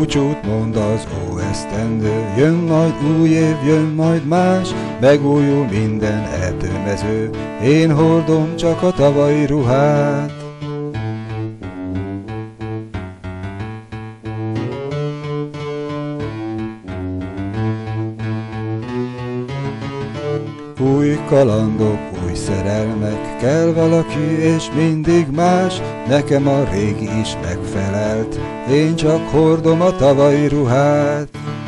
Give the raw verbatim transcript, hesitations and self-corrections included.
búcsút mond az ó esztendő, jön majd új év, jön majd más, megújul minden erdőmező, én hordom csak a tavalyi ruhát. Új kalandok, új szerelmek, kell valaki és mindig más, nekem a régi is megfelelt, én csak hordom a tavalyi ruhát.